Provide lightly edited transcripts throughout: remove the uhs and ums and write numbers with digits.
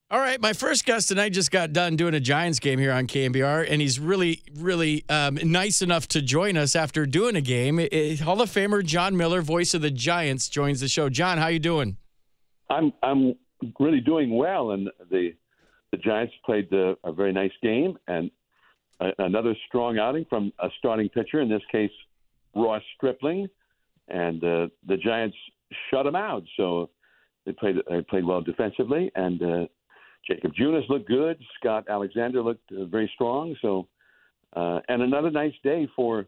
All right, my first guest tonight just got done doing a Giants game here on KNBR, and he's really, really nice enough to join us after doing a game. Hall of Famer Jon Miller, voice of the Giants, joins the show. John, how you doing? I'm really doing well, and the Giants played a very nice game, and another strong outing from a starting pitcher, in this case, Ross Stripling, and the Giants shut him out. So they played well defensively, and Jacob Junis looked good. Scott Alexander looked very strong. So, and another nice day for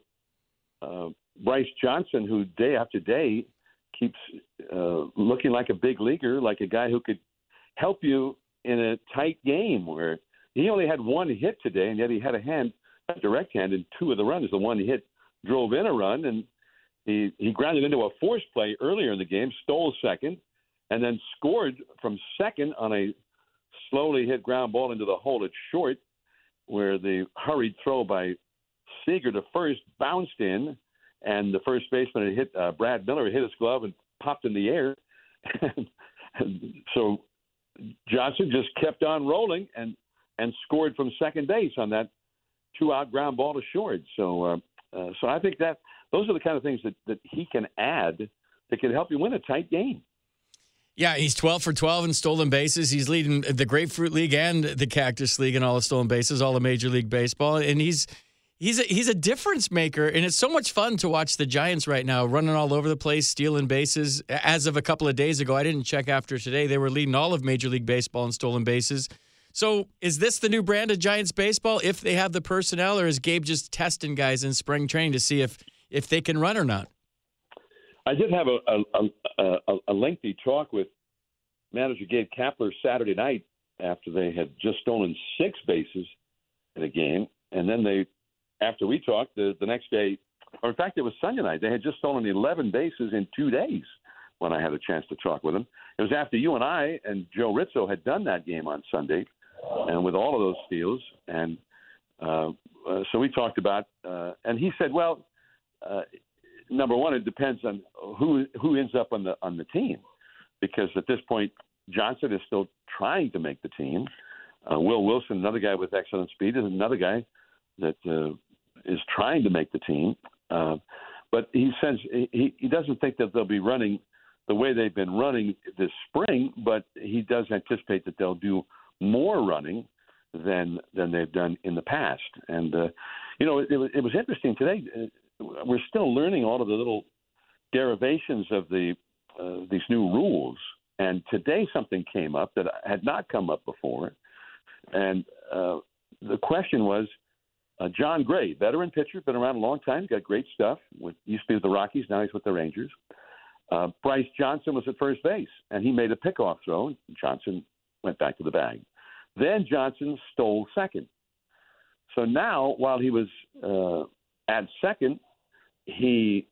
Bryce Johnson, who day after day keeps looking like a big leaguer, like a guy who could help you in a tight game where he only had one hit today, and yet he had a direct hand in two of the runs. The one he hit drove in a run, and he grounded into a force play earlier in the game, stole second, and then scored from second on a slowly hit ground ball into the hole at short, where the hurried throw by Seager to first bounced in, and the first baseman had hit Brad Miller, hit his glove and popped in the air. and so Johnson just kept on rolling and scored from second base on that two-out ground ball to short. So I think that those are the kind of things that he can add that can help you win a tight game. Yeah, he's 12 for 12 in stolen bases. He's leading the Grapefruit League and the Cactus League in all the stolen bases, all of Major League Baseball. And he's a difference maker, and it's so much fun to watch the Giants right now running all over the place, stealing bases. As of a couple of days ago, I didn't check after today, they were leading all of Major League Baseball in stolen bases. So is this the new brand of Giants baseball, if they have the personnel, or is Gabe just testing guys in spring training to see if they can run or not? I did have a lengthy talk with manager Gabe Kapler Saturday night after they had just stolen 6 bases in a game. And then after we talked, the next day, or in fact, it was Sunday night, they had just stolen 11 bases in 2 days when I had a chance to talk with them. It was after you and I and Joe Rizzo had done that game on Sunday, and with all of those steals. And so we talked about, and he said, well, number one, it depends on who ends up on the team, because at this point Johnson is still trying to make the team. Will Wilson, another guy with excellent speed, is another guy that is trying to make the team. But he says he doesn't think that they'll be running the way they've been running this spring, but he does anticipate that they'll do more running than they've done in the past. And it was interesting today. We're still learning all of the little derivations of these new rules. And today something came up that had not come up before. And the question was, John Gray, veteran pitcher, been around a long time, got great stuff. Used to be with the Rockies, now he's with the Rangers. Bryce Johnson was at first base, and he made a pickoff throw, and Johnson went back to the bag. Then Johnson stole second. So now, while he was at second, he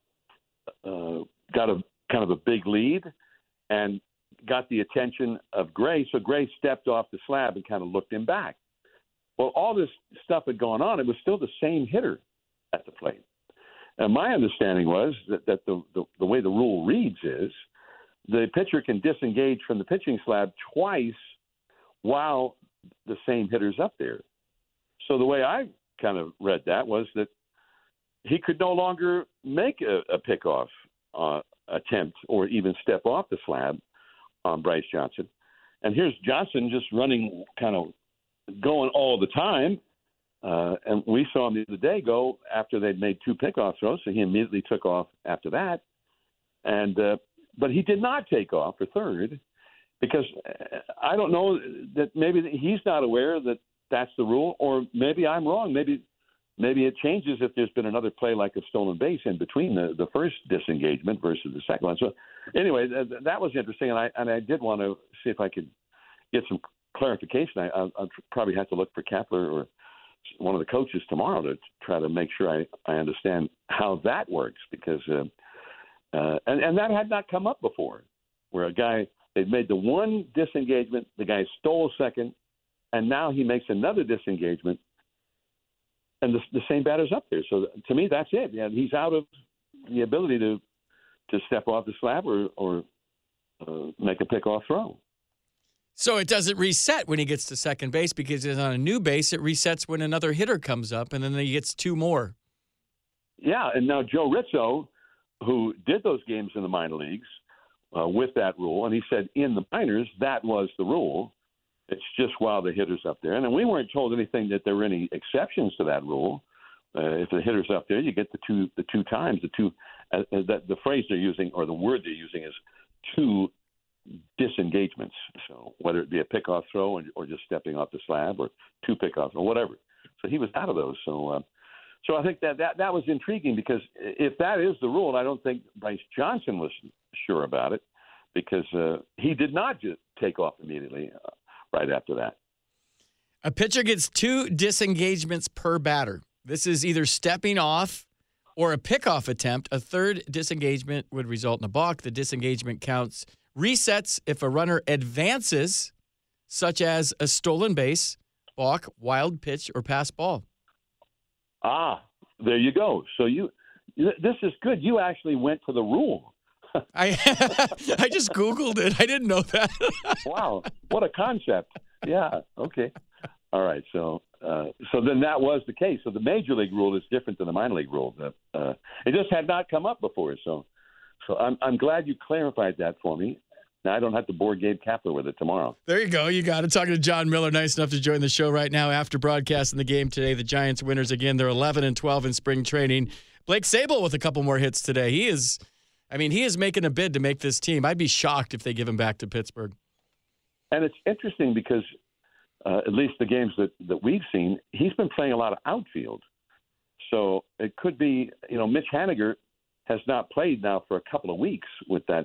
got a kind of a big lead and got the attention of Gray. So Gray stepped off the slab and kind of looked him back. Well, all this stuff had gone on. It was still the same hitter at the plate. And my understanding was that the way the rule reads is the pitcher can disengage from the pitching slab twice while the same hitter's up there. So the way I kind of read that was that he could no longer make a pickoff attempt or even step off the slab on Bryce Johnson. And here's Johnson just running, kind of going all the time. And we saw him the other day go after they'd made 2 pickoff throws, so he immediately took off after that. And but he did not take off for third, because I don't know, that maybe he's not aware that that's the rule, or maybe I'm wrong. Maybe it changes if there's been another play like a stolen base in between the first disengagement versus the second one. So anyway, that was interesting, and I did want to see if I could get some clarification. I'll probably have to look for Kapler or one of the coaches tomorrow to try to make sure I understand how that works, because and that had not come up before, where a guy, they'd made the one disengagement, the guy stole second, and now he makes another disengagement, and the same batter's up there. So to me, that's it. Yeah, he's out of the ability to step off the slab or make a pickoff throw. So it doesn't reset when he gets to second base because he's on a new base. It resets when another hitter comes up, and then he gets two more. Yeah, and now Joe Rizzo, who did those games in the minor leagues with that rule, and he said in the minors that was the rule. It's just while the hitter's up there. And we weren't told anything that there were any exceptions to that rule. If the hitter's up there, you get the two times. The phrase they're using or the word they're using is two disengagements. So whether it be a pickoff throw or just stepping off the slab or two pickoffs or whatever. So he was out of those. So I think that was intriguing because if that is the rule, I don't think Bryce Johnson was sure about it because he did not just take off immediately right after that. A pitcher gets two disengagements per batter. This is either stepping off or a pickoff attempt. A third disengagement would result in a balk. The disengagement counts resets if a runner advances, such as a stolen base, balk, wild pitch, or pass ball. Ah, there you go. So this is good. You actually went to the rule. I just Googled it. I didn't know that. Wow, what a concept. Yeah, okay. All right, so then that was the case. So the major league rule is different than the minor league rule. It just had not come up before. So I'm glad you clarified that for me. Now I don't have to bore Gabe Kapler with it tomorrow. There you go. You got it. Talking to John Miller, nice enough to join the show right now after broadcasting the game today. The Giants winners again. They're 11-12 in spring training. Blake Sabol with a couple more hits today. He is making a bid to make this team. I'd be shocked if they give him back to Pittsburgh. And it's interesting because at least the games that we've seen, he's been playing a lot of outfield. So it could be, Mitch Haniger has not played now for a couple of weeks with that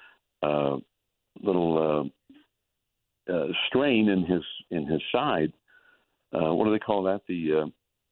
little strain in his side. What do they call that? The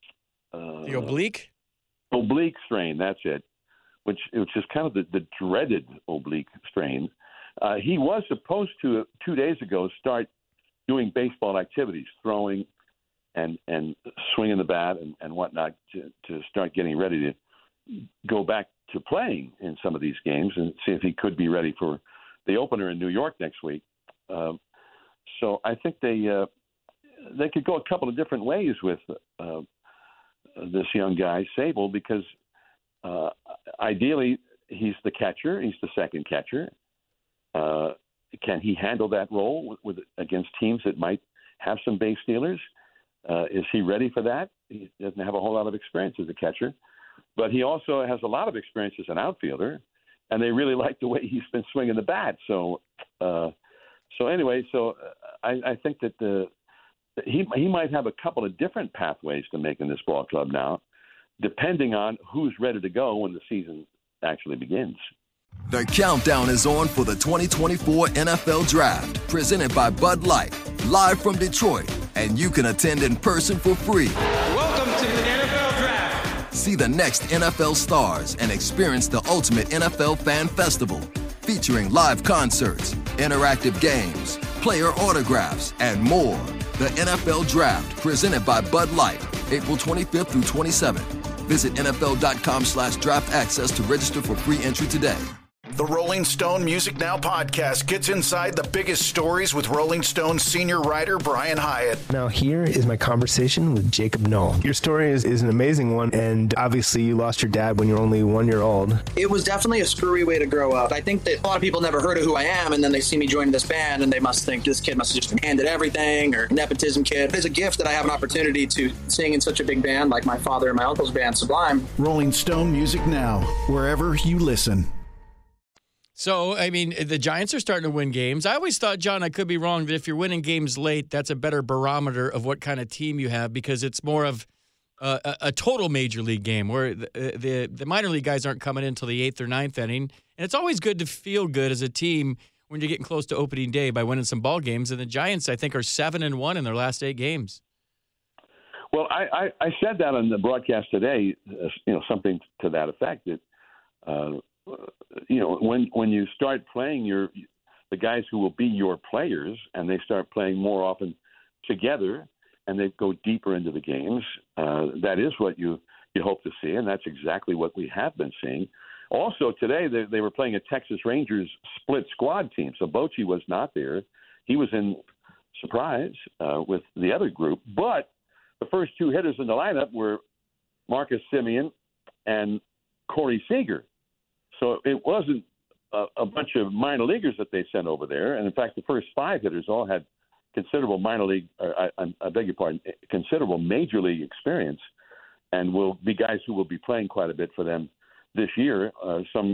oblique? Oblique strain, that's it. Which is kind of the dreaded oblique strain. He was supposed to 2 days ago start doing baseball activities, throwing and swinging the bat and whatnot to start getting ready to go back to playing in some of these games and see if he could be ready for the opener in New York next week. So I think they could go a couple of different ways with this young guy, Sabol, because ideally he's the catcher. He's the second catcher. Can he handle that role with against teams that might have some base stealers? Is he ready for that? He doesn't have a whole lot of experience as a catcher, but he also has a lot of experience as an outfielder, and they really like the way he's been swinging the bat. So anyway, I think that he might have a couple of different pathways to making this ball club now, depending on who's ready to go when the season actually begins. The countdown is on for the 2024 NFL Draft, presented by Bud Light, live from Detroit, and you can attend in person for free. Welcome to the NFL Draft. See the next NFL stars and experience the ultimate NFL Fan Festival, featuring live concerts, interactive games, player autographs, and more. The NFL Draft, presented by Bud Light, April 25th through 27th. Visit NFL.com/draft access to register for free entry today. The Rolling Stone Music Now podcast gets inside the biggest stories with Rolling Stone senior writer Brian Hyatt. Now here is my conversation with Jacob Noll. Your story is an amazing one, and obviously you lost your dad when you were only 1 year old. It was definitely a screwy way to grow up. I think that a lot of people never heard of who I am, and then they see me joining this band, and they must think this kid must have just been handed everything, or nepotism kid. It's a gift that I have an opportunity to sing in such a big band like my father and my uncle's band, Sublime. Rolling Stone Music Now, wherever you listen. So, I mean, the Giants are starting to win games. I always thought, John, I could be wrong, that if you're winning games late, that's a better barometer of what kind of team you have because it's more of a total major league game where the minor league guys aren't coming in until the 8th or 9th inning. And it's always good to feel good as a team when you're getting close to opening day by winning some ball games. And the Giants, I think, are 7-1 in their last 8 games. Well, I said that on the broadcast today, something to that effect. That when you start playing the guys who will be your players, and they start playing more often together, and they go deeper into the games, that is what you hope to see, and that's exactly what we have been seeing. Also today, they were playing a Texas Rangers split squad team, so Bochy was not there. He was in surprise with the other group. But the first two hitters in the lineup were Marcus Semien and Corey Seager. So it wasn't a bunch of minor leaguers that they sent over there. And in fact, the first five hitters all had considerable considerable major league experience, and will be guys who will be playing quite a bit for them this year. Some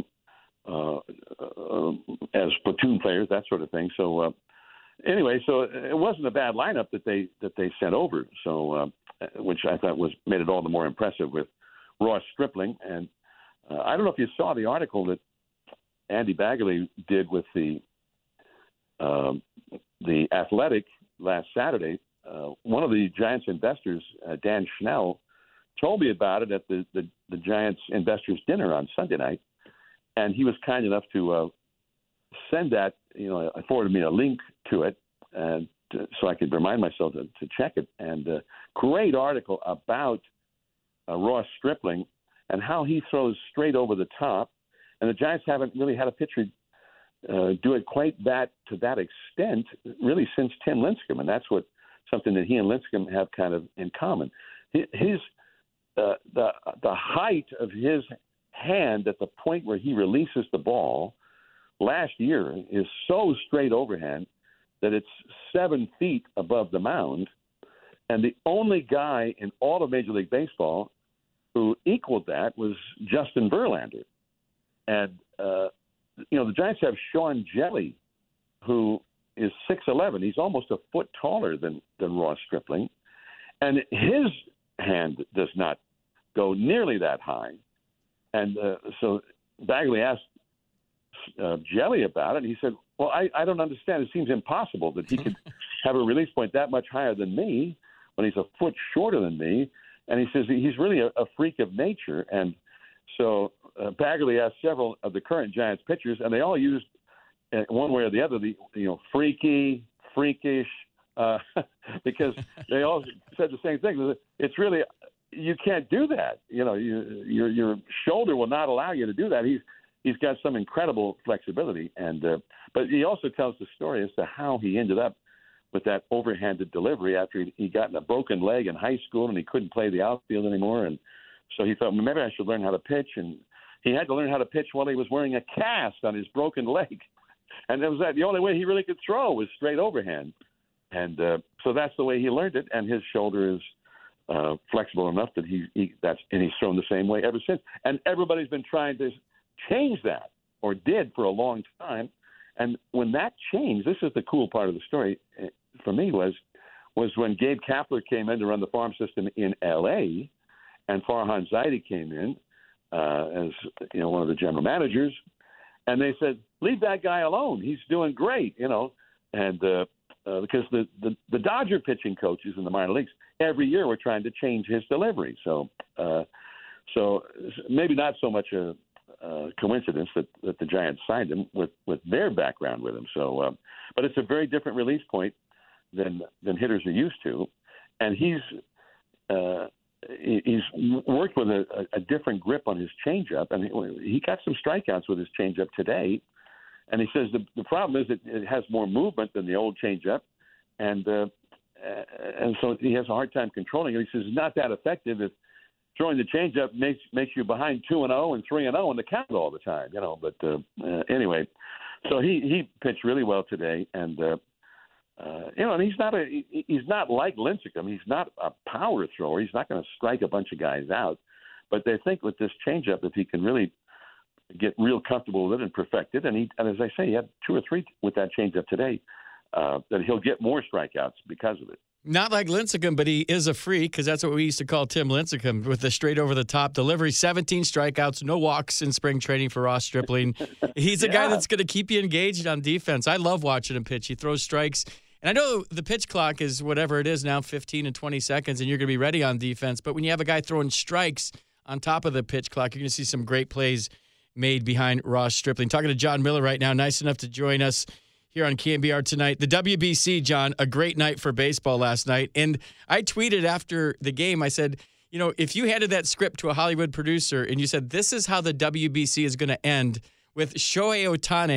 as platoon players, that sort of thing. So anyway, so it wasn't a bad lineup that they sent over. So which I thought made it all the more impressive with Ross Stripling. And I don't know if you saw the article that Andy Bagley did with the Athletic last Saturday. One of the Giants investors, Dan Schnell, told me about it at the Giants investors dinner on Sunday night, and he was kind enough to send that. Forwarded me a link to it, and so I could remind myself to check it. And great article about Ross Stripling and how he throws straight over the top. And the Giants haven't really had a pitcher do it quite to that extent, really, since Tim Lincecum, and that's something that he and Lincecum have kind of in common. His the height of his hand at the point where he releases the ball last year is so straight overhand that it's 7 feet above the mound, and the only guy in all of Major League Baseball who equaled that was Justin Verlander. And the Giants have Sean Jelly, who is 6'11". He's almost a foot taller than Ross Stripling, and his hand does not go nearly that high. And so Bagley asked Jelly about it, and he said, well, I don't understand. It seems impossible that he could have a release point that much higher than me when he's a foot shorter than me. And he says he's really a freak of nature. And so Bagley asked several of the current Giants pitchers, and they all used one way or the other, freaky, freakish, because they all said the same thing. It's really, you can't do that. Your shoulder will not allow you to do that. He's got some incredible flexibility, and but he also tells the story as to how he ended up with that overhanded delivery after he got a broken leg in high school and he couldn't play the outfield anymore, and so he thought, well, maybe I should learn how to pitch, and he had to learn how to pitch while he was wearing a cast on his broken leg, and it was the only way he really could throw was straight overhand, and so that's the way he learned it, and his shoulder is flexible enough that he's thrown the same way ever since, and everybody's been trying to change that, or did for a long time. And when that changed, this is the cool part of the story for me, was when Gabe Kapler came in to run the farm system in L.A., and Farhan Zaidi came in as one of the general managers, and they said, leave that guy alone. He's doing great, and because the Dodger pitching coaches in the minor leagues every year were trying to change his delivery. So maybe not so much a coincidence that the Giants signed him with their background with him. So, but it's a very different release point than hitters are used to, and he's worked with a different grip on his changeup, and he got some strikeouts with his changeup today. And he says the problem is that it has more movement than the old changeup, and so he has a hard time controlling it. He says it's not that effective if throwing the changeup makes you behind 2-0 and 3-0 in the count all the time, But anyway, so he pitched really well today, and and he's not like Lincecum. He's not a power thrower. He's not going to strike a bunch of guys out. But they think with this changeup, if he can really get real comfortable with it and perfect it, and as I say, he had 2 or 3 with that changeup today, that he'll get more strikeouts because of it. Not like Lincecum, but he is a freak, because that's what we used to call Tim Lincecum, with the straight-over-the-top delivery. 17 strikeouts, no walks in spring training for Ross Stripling. He's a guy that's going to keep you engaged on defense. I love watching him pitch. He throws strikes. And I know the pitch clock is whatever it is now, 15 and 20 seconds, and you're going to be ready on defense. But when you have a guy throwing strikes on top of the pitch clock, you're going to see some great plays made behind Ross Stripling. Talking to John Miller right now, nice enough to join us here on KNBR tonight. The WBC, John, a great night for baseball last night. And I tweeted after the game, I said, if you handed that script to a Hollywood producer and you said, this is how the WBC is going to end, with Shohei Ohtani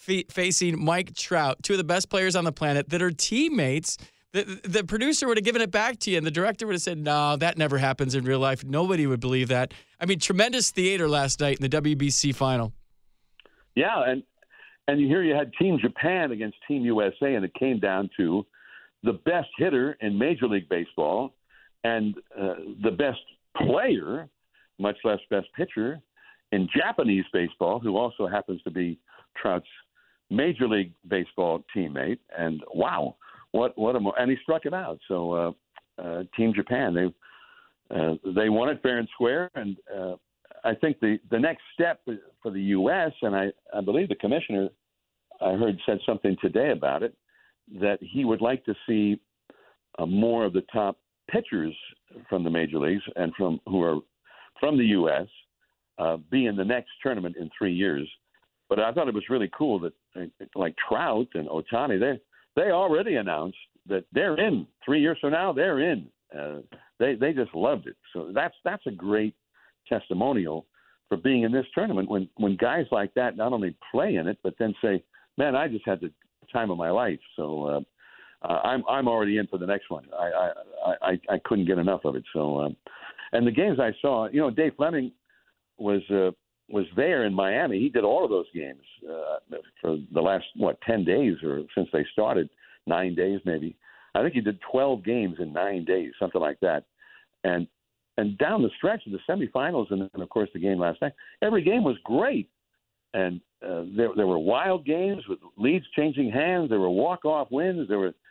facing Mike Trout, two of the best players on the planet that are teammates. The producer would have given it back to you, and the director would have said, no, that never happens in real life. Nobody would believe that. I mean, tremendous theater last night in the WBC final. Yeah, and you had Team Japan against Team USA, and it came down to the best hitter in Major League Baseball and the best player, much less best pitcher, in Japanese baseball, who also happens to be Trout's Major League Baseball teammate. And wow, and he struck it out. So Team Japan, they won it fair and square. And I think the next step for the U.S., and I believe the commissioner, I heard, said something today about it, that he would like to see more of the top pitchers from the major leagues and who are from the U.S. Be in the next tournament in 3 years. But I thought it was really cool that, like Trout and Ohtani, they already announced that they're in 3 years from now. They're in. They just loved it. So that's a great testimonial for being in this tournament. When guys like that not only play in it, but then say, "Man, I just had the time of my life." So I'm already in for the next one. I couldn't get enough of it. So and the games I saw, Dave Fleming was there in Miami. He did all of those games for the last 10 days or since they started, 9 days maybe. I think he did 12 games in 9 days, something like that. And down the stretch of the semifinals and of course the game last night, every game was great. And there were wild games with leads changing hands. There were walk-off wins. There were,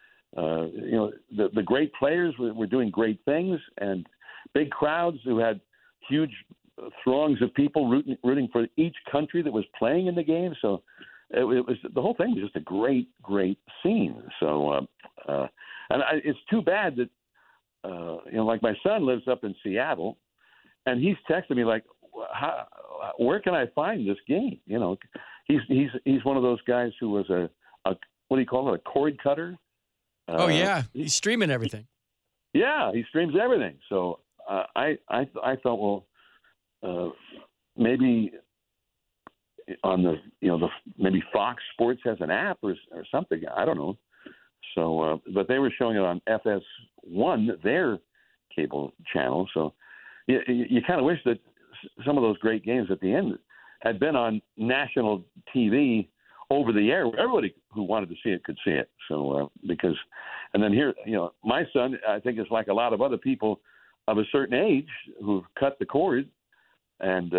the great players were doing great things, and big crowds who had huge throngs of people rooting for each country that was playing in the game. So it was the whole thing was just a great, great scene. So it's too bad that like my son lives up in Seattle, and he's texting me like, where can I find this game? He's one of those guys who was a what do you call it, a cord cutter? Oh yeah, he's streaming everything. Yeah, he streams everything. So I thought, well, maybe on the maybe Fox Sports has an app or something. I don't know. So, but they were showing it on FS1, their cable channel. So you kind of wish that some of those great games at the end had been on national TV over the air, where everybody who wanted to see it could see it. So and then here, my son, I think, is like a lot of other people of a certain age who've cut the cord, and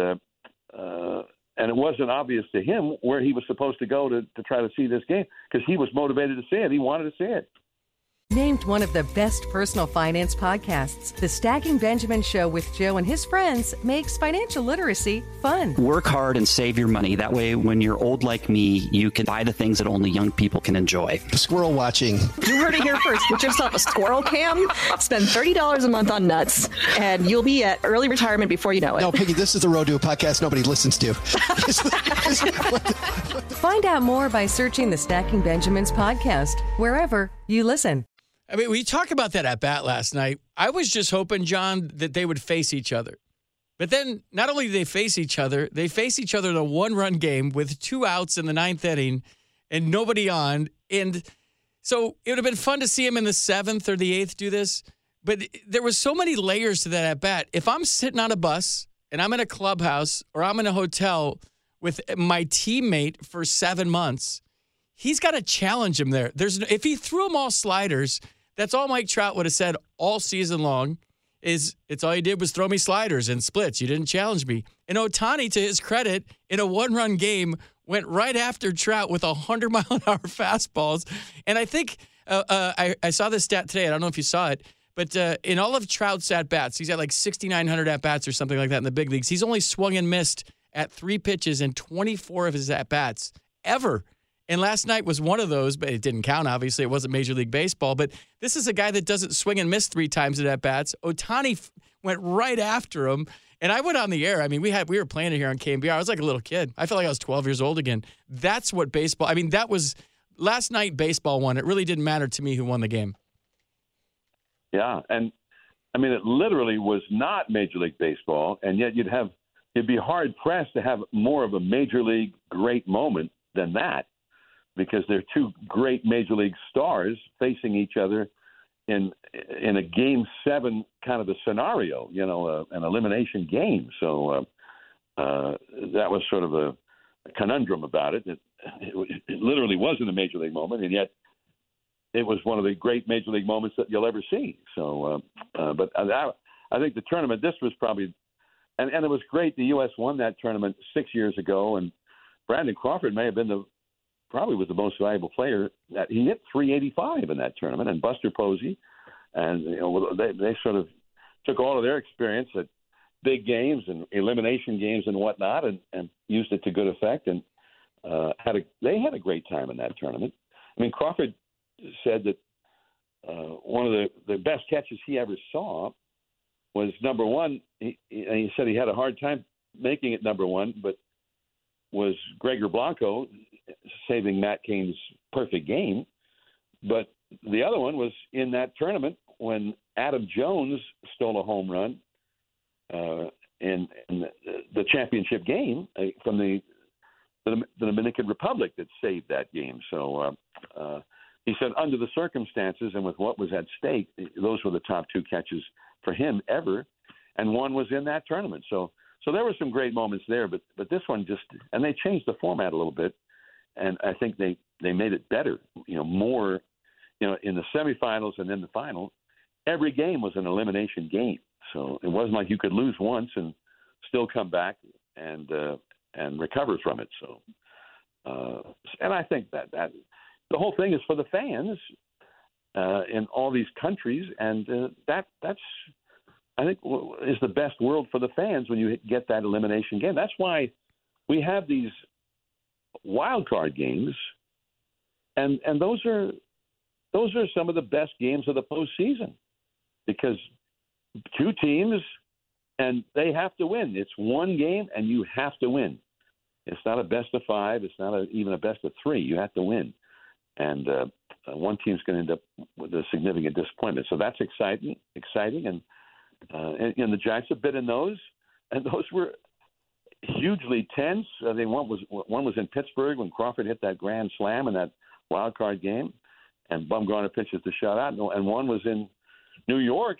it wasn't obvious to him where he was supposed to go to try to see this game, because he was motivated to see it. He wanted to see it. Named one of the best personal finance podcasts, The Stacking Benjamin Show with Joe and his friends makes financial literacy fun. Work hard and save your money. That way, when you're old like me, you can buy the things that only young people can enjoy. Squirrel watching. You heard it here first. Get yourself a squirrel cam, spend $30 a month on nuts, and you'll be at early retirement before you know it. No, Piggy, this is the Road to a podcast nobody listens to. Find out more by searching the Stacking Benjamins podcast, wherever you listen. I mean, we talked about that at bat last night. I was just hoping, John, that they would face each other. But then not only do they face each other in a one-run game with 2 outs in the 9th inning and nobody on. And so it would have been fun to see him in the 7th or the 8th do this. But there was so many layers to that at bat. If I'm sitting on a bus and I'm in a clubhouse or I'm in a hotel with my teammate for 7 months, he's got to challenge him there. If he threw them all sliders, that's all Mike Trout would have said all season long, it's all you did was throw me sliders and splits. You didn't challenge me. And Ohtani, to his credit, in a one-run game, went right after Trout with 100-mile-an-hour fastballs. And I think I saw this stat today. I don't know if you saw it, but in all of Trout's at-bats, he's at like 6,900 at-bats or something like that in the big leagues. He's only swung and missed at 3 pitches in 24 of his at-bats ever. And last night was one of those, but it didn't count, obviously. It wasn't Major League Baseball. But this is a guy that doesn't swing and miss 3 times at at-bats. Ohtani went right after him. And I went on the air. I mean, we were playing it here on KMBR. I was like a little kid. I felt like I was 12 years old again. That's what baseball – I mean, that was – last night baseball won. It really didn't matter to me who won the game. Yeah, and, I mean, it literally was not Major League Baseball, and yet you'd be hard-pressed to have more of a Major League great moment than that. because they're two great Major League stars facing each other in a Game 7 kind of a scenario, an elimination game. So that was sort of a conundrum about it. It literally wasn't a Major League moment, and yet it was one of the great Major League moments that you'll ever see. So, but I think the tournament, this was probably, and it was great. The U.S. won that tournament 6 years ago, and Brandon Crawford may have been probably was the most valuable player. He hit 385 in that tournament, and Buster Posey, and they sort of took all of their experience at big games and elimination games and whatnot, and used it to good effect, and they had a great time in that tournament. I mean, Crawford said that one of the best catches he ever saw was number one. He said he had a hard time making it number one, but was Gregor Blanco saving Matt Cain's perfect game. But the other one was in that tournament when Adam Jones stole a home run in the championship game from the Dominican Republic that saved that game. So he said under the circumstances and with what was at stake, those were the top two catches for him ever, and one was in that tournament. So there were some great moments there, but this one just – and they changed the format a little bit, and I think they made it better, more in the semifinals and then the final. Every game was an elimination game, so it wasn't like you could lose once and still come back and recover from it. So and I think that the whole thing is for the fans in all these countries, and that's I think is the best world for the fans when you get that elimination game. That's why we have these wild card games, and those are some of the best games of the postseason, because two teams and they have to win. It's one game and you have to win. It's not a best of five. It's not even a best of three. You have to win, and one team's going to end up with a significant disappointment. So that's exciting, and the Giants have been in those, and those were hugely tense. I think one was in Pittsburgh when Crawford hit that grand slam in that wild card game, and Bumgarner pitches the shutout, and one was in New York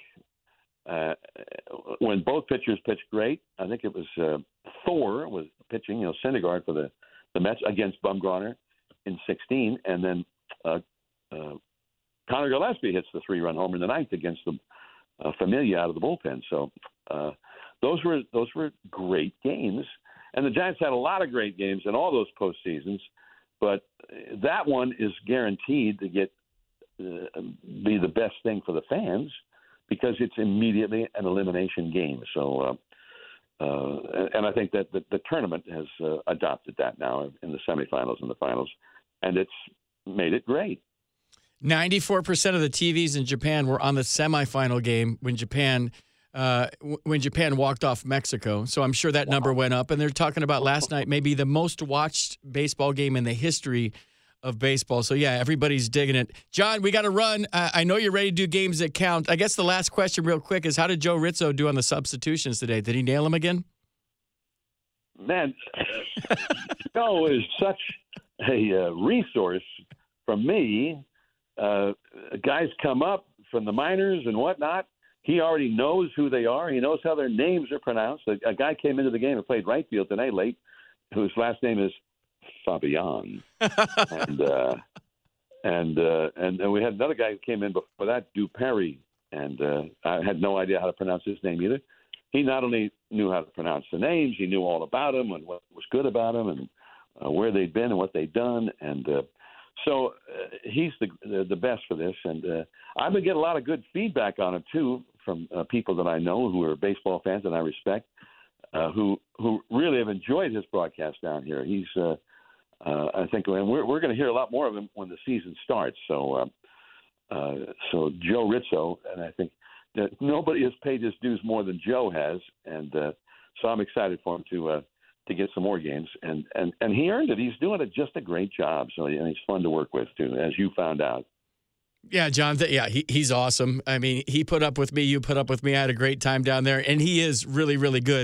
when both pitchers pitched great. I think it was Thor was pitching, Syndergaard for the Mets against Bumgarner in 2016, and then Connor Gillespie hits the 3-run homer in the ninth against the Familia out of the bullpen. So those were great games, and the Giants had a lot of great games in all those postseasons. But that one is guaranteed to be the best thing for the fans because it's immediately an elimination game. So, and I think that the tournament has adopted that now in the semifinals and the finals, and it's made it great. 94% of the TVs in Japan were on the semifinal game when Japan walked off Mexico. So I'm sure that number went up. And they're talking about last night maybe the most watched baseball game in the history of baseball. So, yeah, everybody's digging it. John, we got to run. I know you're ready to do games that count. I guess the last question real quick is how did Joe Rizzo do on the substitutions today? Did he nail them again? Man, Joe is such a resource from me. Guys come up from the minors and whatnot. He already knows who they are. He knows how their names are pronounced. A guy came into the game and played right field today late, whose last name is Fabian. and we had another guy who came in before that, Duperry, and I had no idea how to pronounce his name either. He not only knew how to pronounce the names, he knew all about them and what was good about them and where they'd been and what they'd done. And so he's the best for this. And I've been getting a lot of good feedback on him, too, from people that I know who are baseball fans and I respect, who really have enjoyed his broadcast down here. He's, I think, and we're going to hear a lot more of him when the season starts. So Joe Rizzo, and I think that nobody has paid his dues more than Joe has, and so I'm excited for him to get some more games, and he earned it. He's doing just a great job. So and he's fun to work with too, as you found out. Yeah, John. He's awesome. I mean, he put up with me. You put up with me. I had a great time down there, and he is really, really good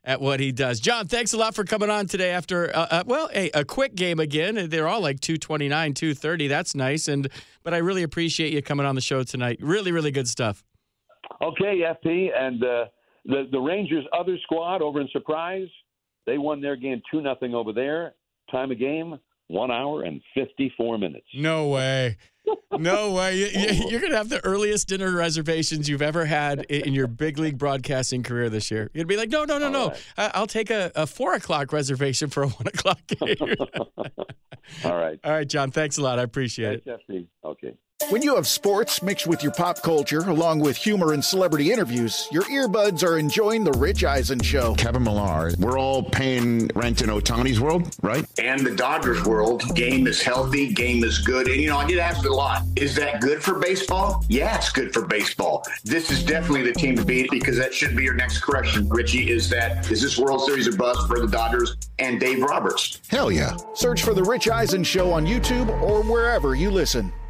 at what he does. John, thanks a lot for coming on today after, a quick game again. They're all like 229, 230. That's nice. But I really appreciate you coming on the show tonight. Really, really good stuff. Okay, FP. And the Rangers' other squad over in Surprise, they won their game 2-0 over there. Time of game, 1 hour and 54 minutes. No way. No way. You're going to have the earliest dinner reservations you've ever had in your big league broadcasting career this year. You'd be like, no. Right. I'll take a 4 o'clock reservation for a 1 o'clock game. All right. All right, John. Thanks a lot. I appreciate it. FP. Okay. When you have sports mixed with your pop culture, along with humor and celebrity interviews, your earbuds are enjoying The Rich Eisen Show. Kevin Millar, we're all paying rent in Ohtani's world, right? And the Dodgers world, game is healthy, game is good. And, I get asked a lot, is that good for baseball? Yeah, it's good for baseball. This is definitely the team to beat because that should be your next question, Richie, is this World Series a bust for the Dodgers and Dave Roberts? Hell yeah. Search for The Rich Eisen Show on YouTube or wherever you listen.